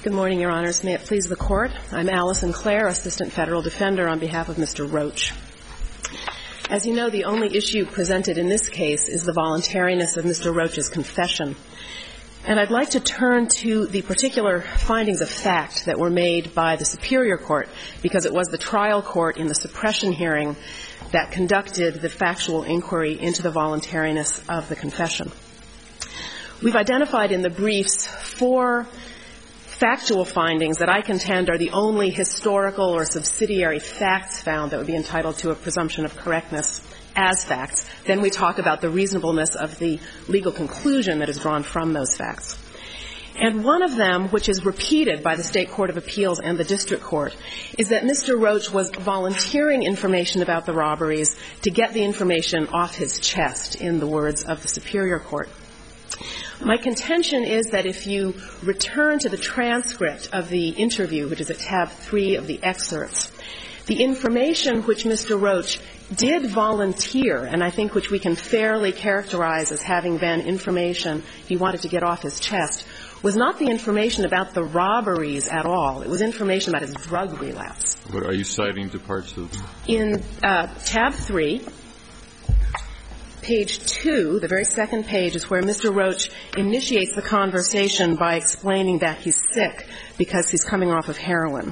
Good morning, Your Honors. May it please the Court. I'm Allison Clare, Assistant Federal Defender on behalf of Mr. Roach. As you know, the only issue presented in this case is the voluntariness of Mr. Roach's confession. And I'd like to turn to the particular findings of fact that were made by the Superior Court, because it was the trial court in the suppression hearing that conducted the factual inquiry into the voluntariness of the confession. We've identified in the briefs 4 factual findings that I contend are the only historical or subsidiary facts found that would be entitled to a presumption of correctness as facts. Then we talk about the reasonableness of the legal conclusion that is drawn from those facts. And one of them, which is repeated by the State Court of Appeals and the District Court, is that Mr. Roach was volunteering information about the robberies to get the information off his chest, in the words of the Superior Court. My contention is that if you return to the transcript of the interview, which is at tab 3 of the excerpts, the information which Mr. Roach did volunteer, and I think which we can fairly characterize as having been information he wanted to get off his chest, was not the information about the robberies at all. It was information about his drug relapse. What are you citing to parts of? In tab 3, page 2, the very second page, is where Mr. Roach initiates the conversation by explaining that he's sick because he's coming off of heroin.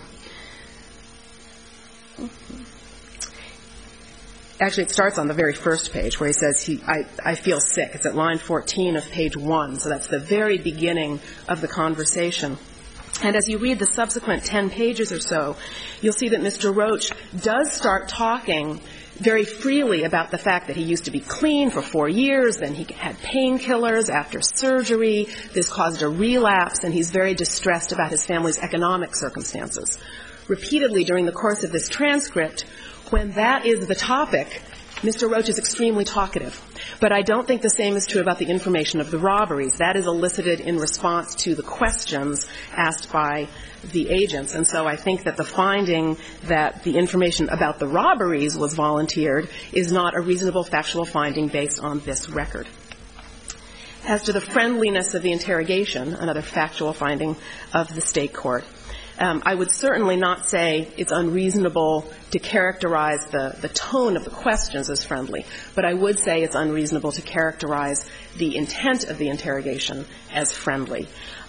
Actually, it starts on the very first page where he says, I feel sick. It's at line 14 of page 1, so that's the very beginning of the conversation. And as you read the subsequent 10 pages or so, you'll see that Mr. Roach does start talking very freely about the fact that he used to be clean for 4 years, then he had painkillers after surgery, this caused a relapse, and he's very distressed about his family's economic circumstances. Repeatedly during the course of this transcript, when that is the topic, Mr. Roach is extremely talkative. But I don't think the same is true about the information of the robberies. That is elicited in response to the questions asked by the agents. And so I think that the finding that the information about the robberies was volunteered is not a reasonable factual finding based on this record. As to the friendliness of the interrogation, another factual finding of the state court, I would certainly not say it's unreasonable to characterize the tone of the questions as friendly, but I would say it's unreasonable to characterize the intent of the interrogation as friendly.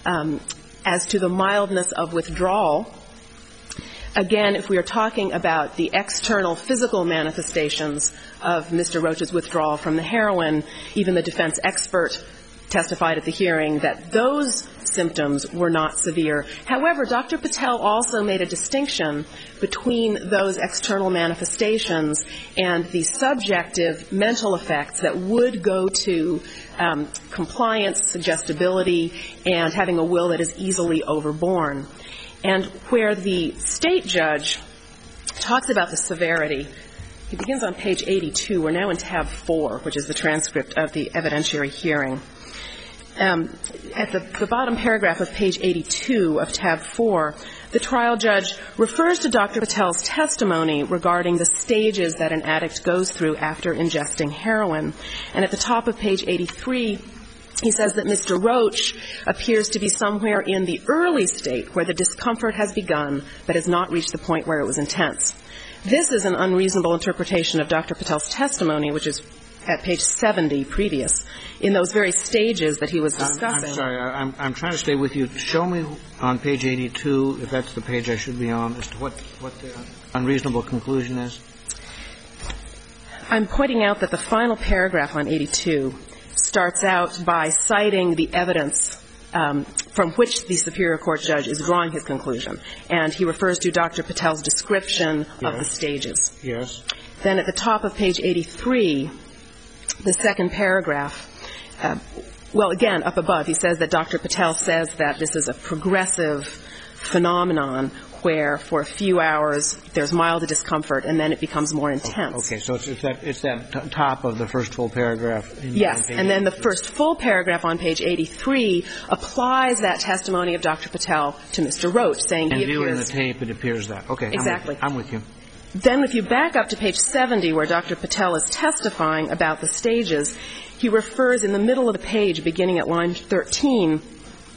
As to the mildness of withdrawal, again, if we are talking about the external physical manifestations of Mr. Roach's withdrawal from the heroin, even the defense expert testified at the hearing that those symptoms were not severe. However, Dr. Patel also made a distinction between those external manifestations and the subjective mental effects that would go to compliance, suggestibility, and having a will that is easily overborne. And where the state judge talks about the severity, he begins on page 82. We're now in tab 4, which is the transcript of the evidentiary hearing. At the bottom paragraph of page 82 of tab 4, the trial judge refers to Dr. Patel's testimony regarding the stages that an addict goes through after ingesting heroin. And at the top of page 83, he says that Mr. Roach appears to be somewhere in the early state where the discomfort has begun but has not reached the point where it was intense. This is an unreasonable interpretation of Dr. Patel's testimony, which is at page 70 previous, in those very stages that he was discussing. I'm sorry, I'm trying to stay with you. Show me on page 82, if that's the page I should be on, as to what the unreasonable conclusion is. I'm pointing out that the final paragraph on 82 starts out by citing the evidence from which the Superior Court judge is drawing his conclusion. And he refers to Dr. Patel's description of the stages. Yes. Then at the top of page 83, the second paragraph, well, again, up above, he says that Dr. Patel says that this is a progressive phenomenon where for a few hours there's mild discomfort and then it becomes more intense. Okay, so it's that top of the first full paragraph. Yes, and then the first full paragraph on page 83 applies that testimony of Dr. Patel to Mr. Roach, saying he appears... And viewing the tape, it appears that. Okay, exactly. I'm with you. Then if you back up to page 70, where Dr. Patel is testifying about the stages, he refers in the middle of the page, beginning at line 13,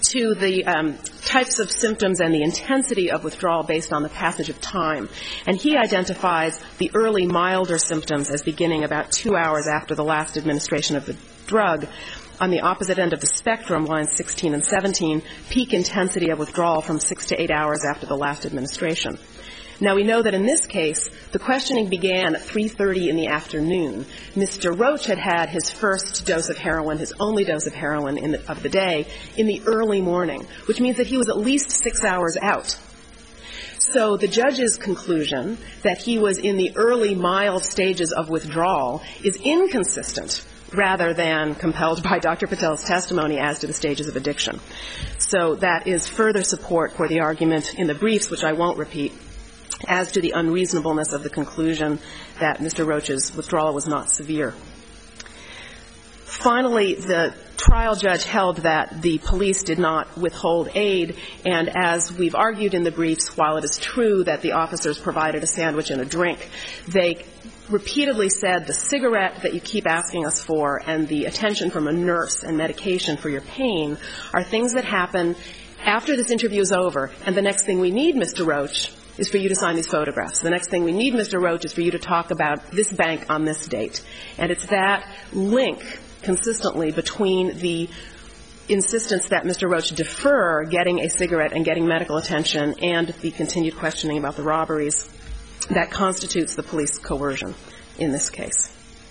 to the types of symptoms and the intensity of withdrawal based on the passage of time. And he identifies the early milder symptoms as beginning about 2 hours after the last administration of the drug. On the opposite end of the spectrum, lines 16 and 17, peak intensity of withdrawal from 6 to 8 hours after the last administration. Now, we know that in this case, the questioning began at 3:30 in the afternoon. Mr. Roach had had his first dose of heroin, his only dose of heroin of the day, in the early morning, which means that he was at least 6 hours out. So the judge's conclusion that he was in the early mild stages of withdrawal is inconsistent rather than compelled by Dr. Patel's testimony as to the stages of addiction. So that is further support for the argument in the briefs, which I won't repeat, as to the unreasonableness of the conclusion that Mr. Roach's withdrawal was not severe. Finally, the trial judge held that the police did not withhold aid, and as we've argued in the briefs, while it is true that the officers provided a sandwich and a drink, they repeatedly said the cigarette that you keep asking us for and the attention from a nurse and medication for your pain are things that happen after this interview is over, and the next thing we need, Mr. Roach, is for you to sign these photographs. The next thing we need, Mr. Roach, is for you to talk about this bank on this date. And it's that link consistently between the insistence that Mr. Roach defer getting a cigarette and getting medical attention and the continued questioning about the robberies that constitutes the police coercion in this case.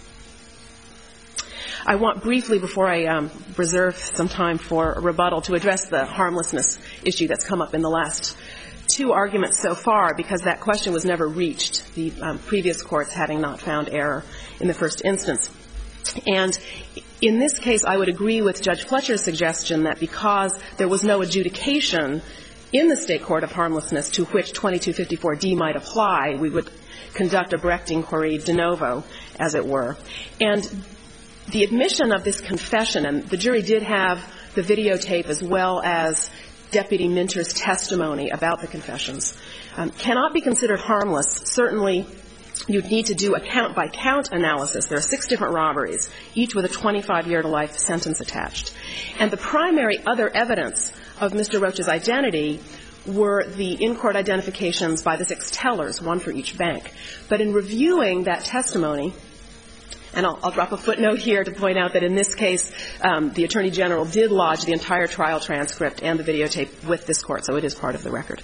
I want briefly, before I reserve some time for a rebuttal, to address the harmlessness issue that's come up in the last two arguments so far, because that question was never reached, the previous courts having not found error in the first instance. And in this case, I would agree with Judge Fletcher's suggestion that because there was no adjudication in the state court of harmlessness to which 2254D might apply, we would conduct a Brecht inquiry de novo, as it were. And the admission of this confession, and the jury did have the videotape as well as Deputy Minter's testimony about the confessions, cannot be considered harmless. Certainly, you'd need to do a count-by-count analysis. There are 6 different robberies, each with a 25-year-to-life sentence attached. And the primary other evidence of Mr. Roach's identity were the in-court identifications by the 6 tellers, one for each bank. But in reviewing that testimony, and I'll drop a footnote here to point out that in this case, the Attorney General did lodge the entire trial transcript and the videotape with this court, so it is part of the record.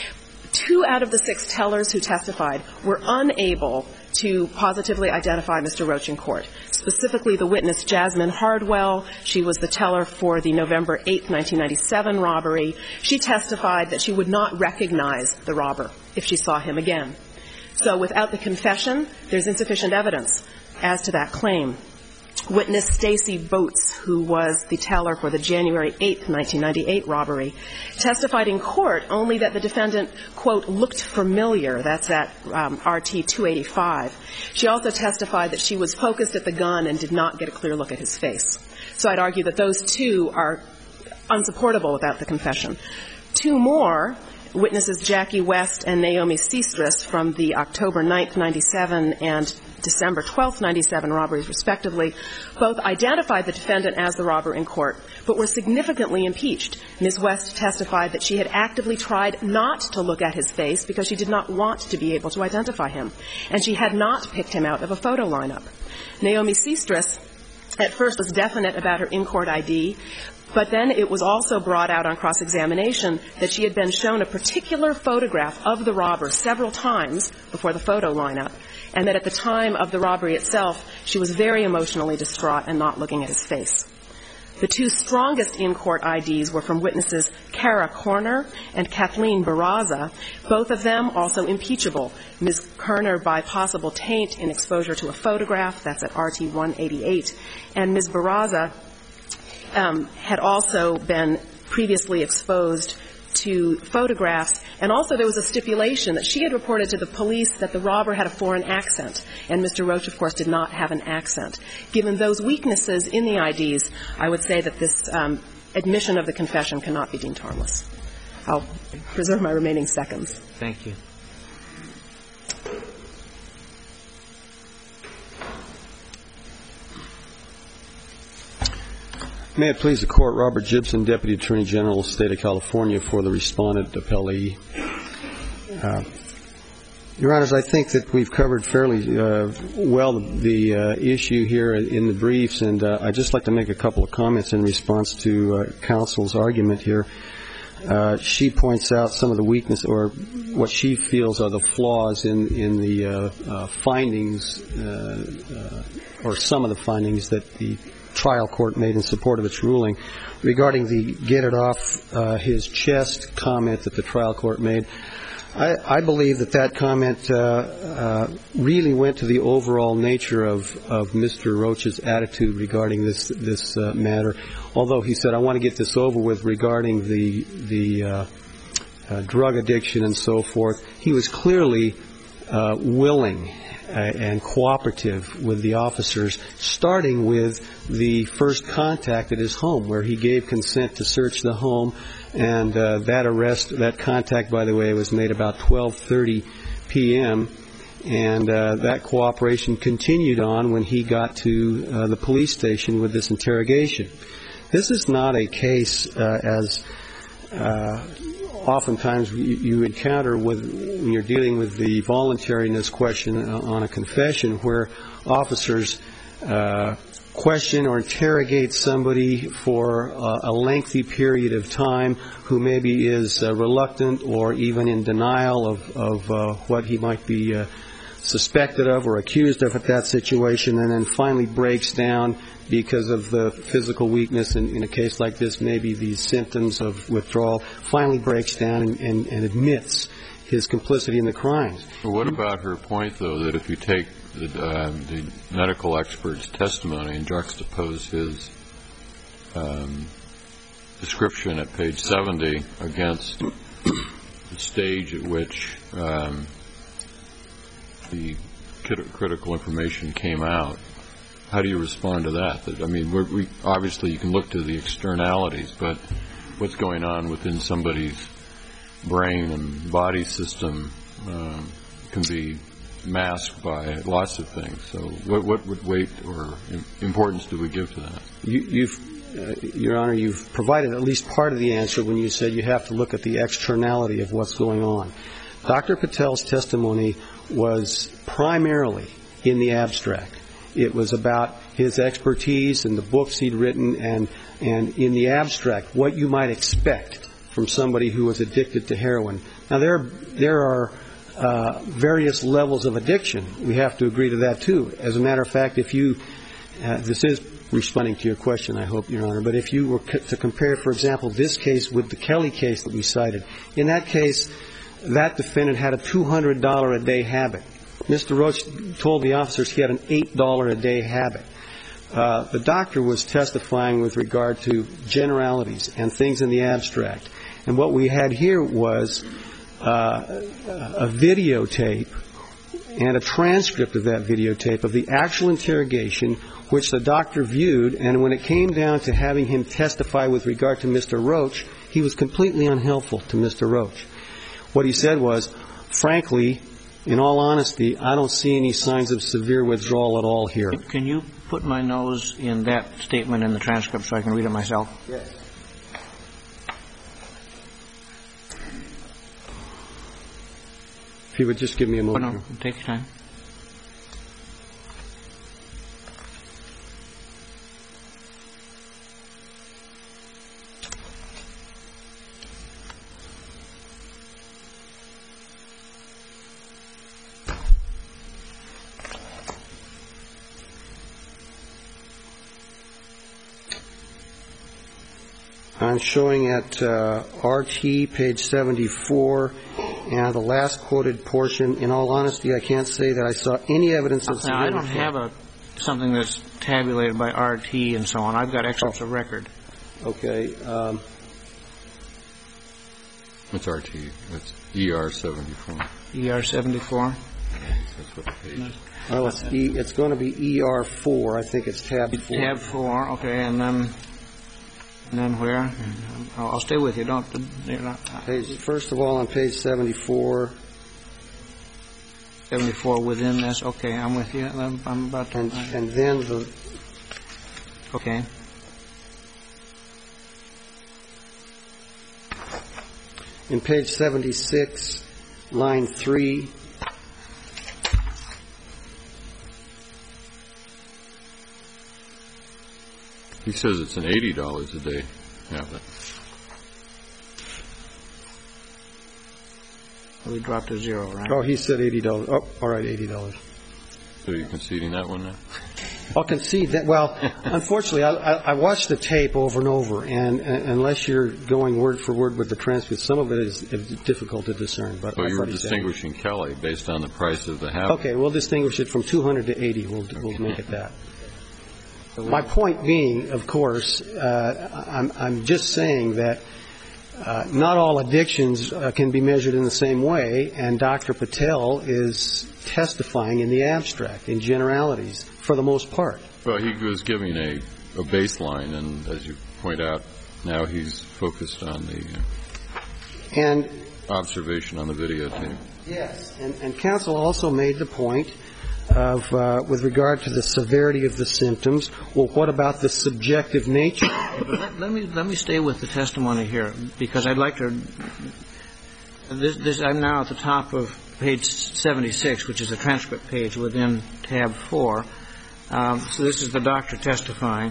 2 out of the 6 tellers who testified were unable to positively identify Mr. Roach in court. Specifically, the witness Jasmine Hardwell, she was the teller for the November 8, 1997 robbery. She testified that she would not recognize the robber if she saw him again. So without the confession, there's insufficient evidence as to that claim. Witness Stacy Boats, who was the teller for the January 8, 1998 robbery, testified in court only that the defendant, quote, looked familiar. That's at RT 285. She also testified that she was focused at the gun and did not get a clear look at his face. So I'd argue that those 2 are unsupportable without the confession. 2 more, witnesses Jackie West and Naomi Seastress from the October 9th, 97 and December 12th, 97 robberies, respectively, both identified the defendant as the robber in court, but were significantly impeached. Ms. West testified that she had actively tried not to look at his face because she did not want to be able to identify him, and she had not picked him out of a photo lineup. Naomi Seastress at first was definite about her in-court ID, but then it was also brought out on cross-examination that she had been shown a particular photograph of the robber several times before the photo lineup, and that at the time of the robbery itself, she was very emotionally distraught and not looking at his face. The 2 strongest in-court IDs were from witnesses Kara Korner and Kathleen Barraza, both of them also impeachable. Ms. Korner by possible taint in exposure to a photograph, that's at RT 188, and Ms. Barraza had also been previously exposed to photographs, and also there was a stipulation that she had reported to the police that the robber had a foreign accent, and Mr. Roach, of course, did not have an accent. Given those weaknesses in the IDs, I would say that this admission of the confession cannot be deemed harmless. I'll preserve my remaining seconds. Thank you. May it please the Court, Robert Gibson, Deputy Attorney General, State of California, for the respondent appellee. Your Honors, I think that we've covered fairly well the issue here in the briefs, and I'd just like to make a couple of comments in response to counsel's argument here. She points out some of the weakness, or what she feels are the flaws in the findings, or some of the findings that the trial court made in support of its ruling regarding the get it off his chest comment that the trial court made. I believe that comment really went to the overall nature of Mr. Roach's attitude regarding this matter. Although he said, I want to get this over with regarding the drug addiction and so forth, he was clearly willing and cooperative with the officers, starting with the first contact at his home, where he gave consent to search the home. And that contact, by the way, was made about 12:30 p.m., and that cooperation continued on when he got to the police station with this interrogation. This is not a case, as oftentimes you encounter when you're dealing with the voluntariness question on a confession, where officers question or interrogate somebody for a lengthy period of time who maybe is reluctant or even in denial of what he might be suspected of or accused of at that situation, and then finally breaks down because of the physical weakness. In a case like this, maybe these symptoms of withdrawal, finally breaks down and admits his complicity in the crimes. Well, what about her point, though, that if you take the medical expert's testimony and juxtapose his description at page 70 against the stage at which the critical information came out, how do you respond to that? I mean, obviously you can look to the externalities, but what's going on within somebody's brain and body system can be masked by lots of things. So what weight or importance do we give to that? Your Honor, you've provided at least part of the answer when you said you have to look at the externality of what's going on. Dr. Patel's testimony was primarily in the abstract. It was about his expertise and the books he'd written, and in the abstract, what you might expect from somebody who was addicted to heroin. Now, there are various levels of addiction. We have to agree to that, too. As a matter of fact, if you this is responding to your question, I hope, Your Honor, but if you were to compare, for example, this case with the Kelly case that we cited, in that case, that defendant had a $200 a day habit. Mr. Roach told the officers he had an $8 a day habit. The doctor was testifying with regard to generalities and things in the abstract. And what we had here was a videotape and a transcript of that videotape of the actual interrogation, which the doctor viewed, and when it came down to having him testify with regard to Mr. Roach, he was completely unhelpful to Mr. Roach. What he said was, frankly, in all honesty, I don't see any signs of severe withdrawal at all here. Can you put my nose in that statement in the transcript so I can read it myself? Yes. If you would just give me a moment. No, take your time. I'm showing at RT, page 74, and the last quoted portion. In all honesty, I can't say that I saw any evidence of severe withdrawal. Now, I don't have something that's tabulated by RT and so on. I've got excerpts of record. Okay. What's RT? It's ER 74. ER 74? That's what the page is. Well, it's going to be ER 4. I think it's tab 4. Tab 4, okay, and then where? I'll stay with you. First of all, on page 74. 74 within this. Okay, I'm with you. I'm about to. And then the. Okay. in page 76, line 3. He says it's an $80 a day habit. We dropped to zero, right? Oh, he said $80. Oh, all right, $80. So you're conceding that one now? I'll concede that. Well, unfortunately, I watched the tape over and over, and unless you're going word for word with the transcript, some of it is difficult to discern. But you were distinguishing Kelly based on the price of the habit. Okay, we'll distinguish it from 200 to 80. We'll make it that. My point being, of course, I'm just saying that not all addictions can be measured in the same way, and Dr. Patel is testifying in the abstract, in generalities, for the most part. Well, he was giving a baseline, and as you point out, now he's focused on the observation on the videotape. Yes, and counsel also made the point of, with regard to the severity of the symptoms, well, what about the subjective nature? Let me stay with the testimony here, because I'd like to. I'm now at the top of page 76, which is a transcript page within tab 4. So this is the doctor testifying.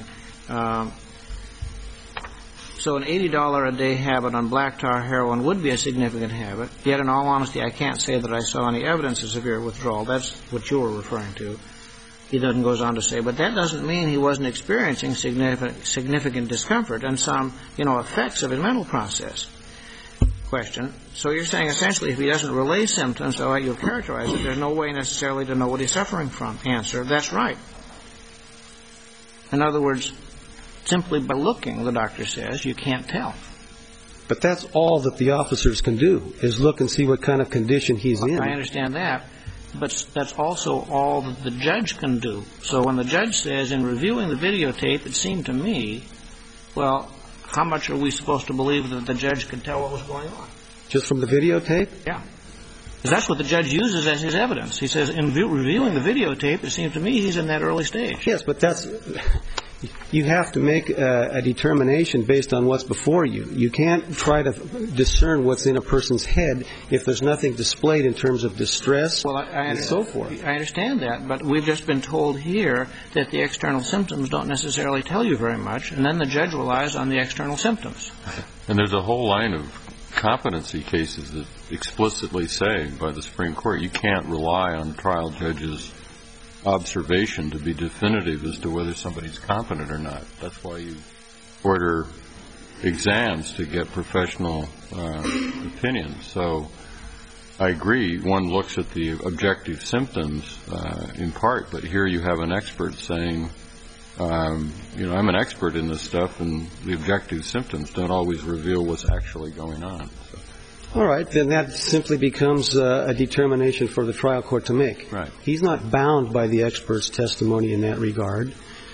So an $80 a day habit on black tar heroin would be a significant habit. Yet, in all honesty, I can't say that I saw any evidence of severe withdrawal. That's what you were referring to. He then goes on to say, but that doesn't mean he wasn't experiencing significant discomfort and some, effects of his mental process. Question. So you're saying essentially if he doesn't relay symptoms, so you'll characterize it, there's no way necessarily to know what he's suffering from. Answer. That's right. In other words, simply by looking, the doctor says, you can't tell. But that's all that the officers can do, is look and see what kind of condition he's in. I understand that. But that's also all that the judge can do. So when the judge says, in reviewing the videotape, it seemed to me, well, how much are we supposed to believe that the judge could tell what was going on? Just from the videotape? Yeah. Because that's what the judge uses as his evidence. He says, in reviewing the videotape, it seems to me he's in that early stage. Yes, but you have to make a determination based on what's before you. You can't try to discern what's in a person's head if there's nothing displayed in terms of distress and so forth. I understand that, but we've just been told here that the external symptoms don't necessarily tell you very much, and then the judge relies on the external symptoms. And there's a whole line of competency cases that explicitly say by the Supreme Court you can't rely on trial judges' observation to be definitive as to whether somebody's competent or not. That's why you order exams to get professional opinions. So I agree, one looks at the objective symptoms in part, but here you have an expert saying, I'm an expert in this stuff, and the objective symptoms don't always reveal what's actually going on. So. All right, then that simply becomes a determination for the trial court to make. Right. He's not bound by the expert's testimony in that regard.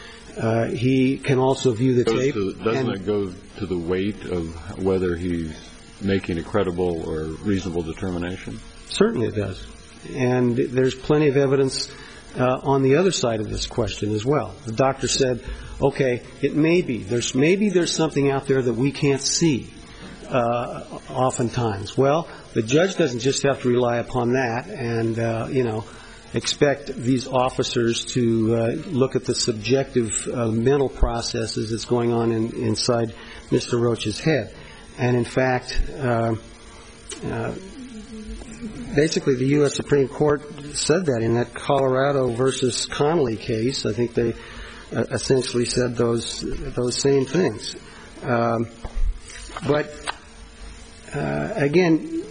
He can also view the tape. Doesn't it go to the weight of whether he's making a credible or reasonable determination? Certainly it does. And there's plenty of evidence on the other side of this question as well. The doctor said, okay, it may be. There's something out there that we can't see. Oftentimes. Well, the judge doesn't just have to rely upon that and, expect these officers to look at the subjective mental processes that's going on inside Mr. Roach's head. And, in fact, basically the U.S. Supreme Court said that in that Colorado versus Connolly case. I think they essentially said those same things. But again,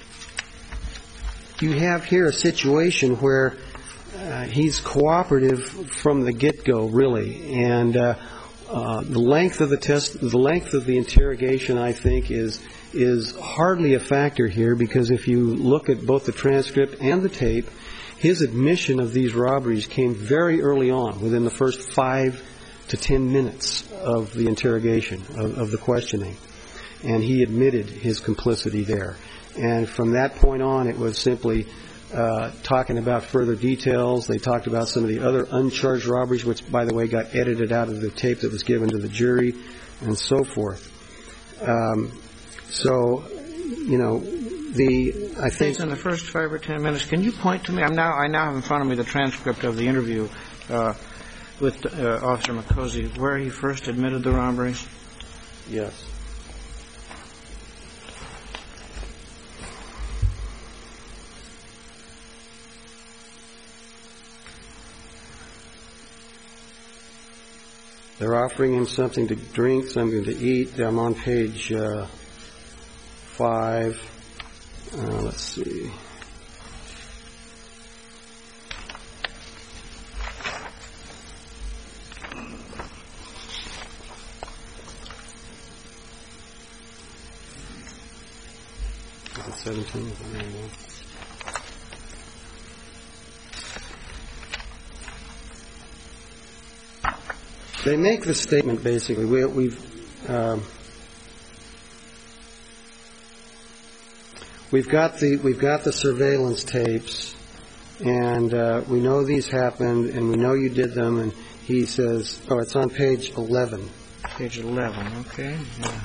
you have here a situation where he's cooperative from the get-go, really, and the length of the interrogation, I think, is hardly a factor here, because if you look at both the transcript and the tape, his admission of these robberies came very early on, within the first 5 to 10 minutes of the interrogation, of the questioning. And he admitted his complicity there. And from that point on, it was simply talking about further details. They talked about some of the other uncharged robberies, which, by the way, got edited out of the tape that was given to the jury, and so forth. So I think in the first 5 or 10 minutes, can you point to me? I now have in front of me the transcript of the interview with Officer McCosey, where he first admitted the robbery. Yes. They're offering him something to drink, something to eat. I'm on page 5. Let's see. Is it 17? They make the statement basically. We've got the surveillance tapes, and we know these happened, and we know you did them. And he says, "Oh, it's on page 11." Page 11. Okay. Yeah.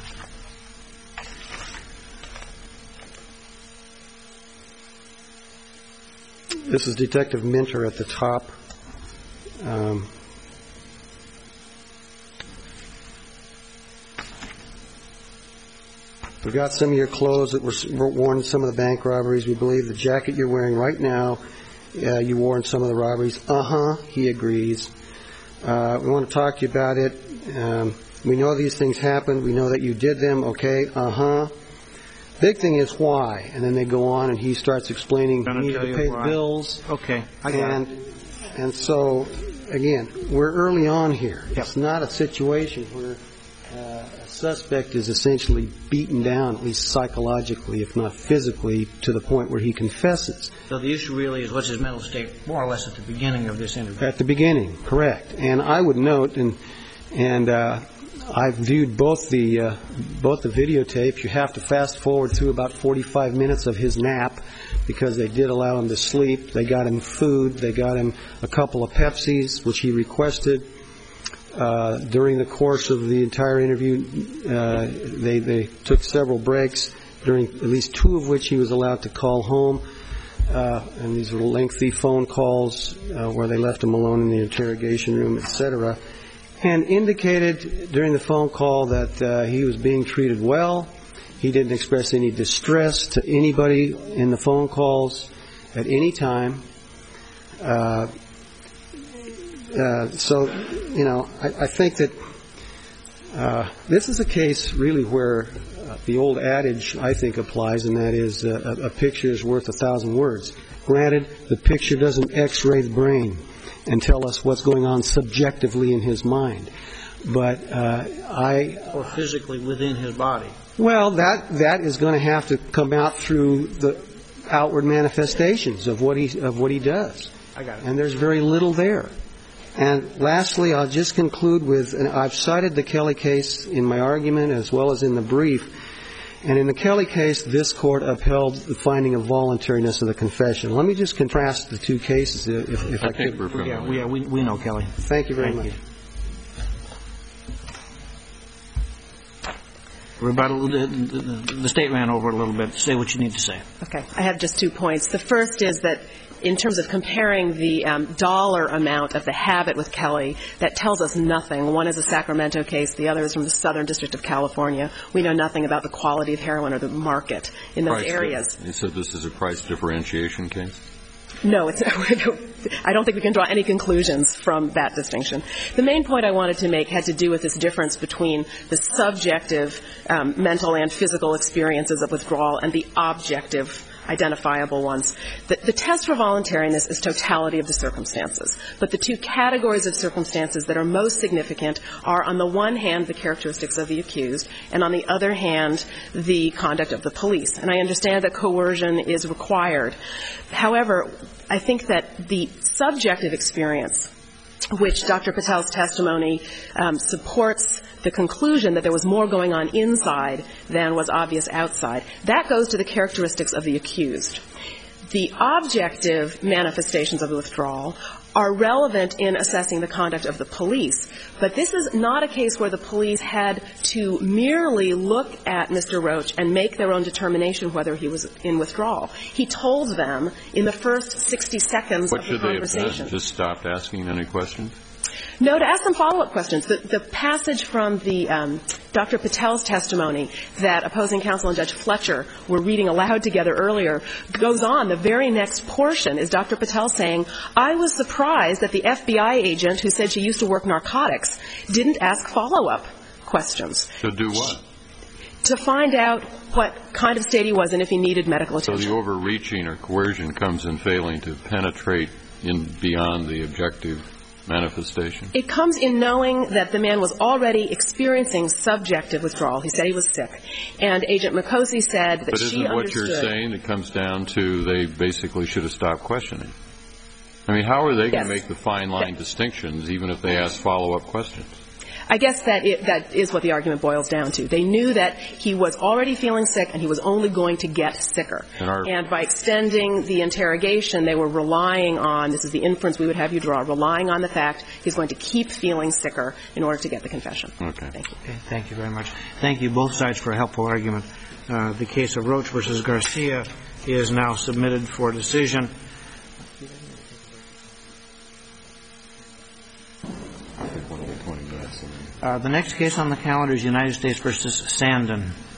This is Detective Minter at the top. We got some of your clothes that were worn in some of the bank robberies. We believe the jacket you're wearing right now, you wore in some of the robberies. He agrees. We want to talk to you about it. We know these things happened. We know that you did them. Okay. Big thing is why. And then they go on, and he starts explaining he needs to pay the bills. Okay. I got it. And so, again, we're early on here. Yep. It's not a situation where a suspect is essentially beaten down, at least psychologically, if not physically, to the point where he confesses. So the issue really is what's his mental state, more or less at the beginning of this interview. At the beginning, correct. And I would note, and I've viewed both the videotapes. You have to fast forward through about 45 minutes of his nap, because they did allow him to sleep. They got him food. They got him a couple of Pepsis, which he requested. During the course of the entire interview, they took several breaks, during at least 2 of which he was allowed to call home. And these were lengthy phone calls where they left him alone in the interrogation room, etc. And indicated during the phone call that he was being treated well. He didn't express any distress to anybody in the phone calls at any time. So, I think that this is a case really where the old adage, I think, applies, and that is a picture is worth 1,000 words. Granted, the picture doesn't X-ray the brain and tell us what's going on subjectively in his mind. But or physically within his body. Well, that is going to have to come out through the outward manifestations of what he does. I got it. And there's very little there. And lastly, I'll just conclude with, and I've cited the Kelly case in my argument as well as in the brief. And in the Kelly case, this Court upheld the finding of voluntariness of the confession. Let me just contrast the 2 cases, if I could. Yeah, we know Kelly. Thank you very much. Rebuttal, the State ran over a little bit. Say what you need to say. Okay. I have just 2 points. The first is that in terms of comparing the dollar amount of the habit with Kelly, that tells us nothing. One is a Sacramento case. The other is from the Southern District of California. We know nothing about the quality of heroin or the market in those areas. You said this is a price differentiation case? No, I don't think we can draw any conclusions from that distinction. The main point I wanted to make had to do with this difference between the subjective mental and physical experiences of withdrawal and the objective identifiable ones. The test for voluntariness is totality of the circumstances. But the 2 categories of circumstances that are most significant are, on the one hand, the characteristics of the accused, and on the other hand, the conduct of the police. And I understand that coercion is required. However, I think that the subjective experience, which Dr. Patel's testimony supports the conclusion that there was more going on inside than was obvious outside, that goes to the characteristics of the accused. The objective manifestations of the withdrawal are relevant in assessing the conduct of the police. But this is not a case where the police had to merely look at Mr. Roach and make their own determination whether he was in withdrawal. He told them in the first 60 seconds of the conversation. What should they have done? Just stopped asking any questions? No, to ask some follow-up questions. The passage from the Dr. Patel's testimony that opposing counsel and Judge Fletcher were reading aloud together earlier goes on. The very next portion is Dr. Patel saying, I was surprised that the FBI agent who said she used to work narcotics didn't ask follow-up questions. To do what? To find out what kind of state he was in if he needed medical attention. So the overreaching or coercion comes in failing to penetrate in beyond the objective manifestation? It comes in knowing that the man was already experiencing subjective withdrawal. He said he was sick. And Agent Mikosi said that she understood. But isn't what you're saying it comes down to they basically should have stopped questioning? I mean, how are they going to make the fine line distinctions even if they ask follow-up questions? I guess that is what the argument boils down to. They knew that he was already feeling sick and he was only going to get sicker. And by extending the interrogation, they were relying on, this is the inference we would have you draw, relying on the fact he's going to keep feeling sicker in order to get the confession. Okay. Thank you. Okay, thank you very much. Thank you both sides for a helpful argument. The case of Roach versus Garcia is now submitted for decision. The next case on the calendar is United States versus Sandin.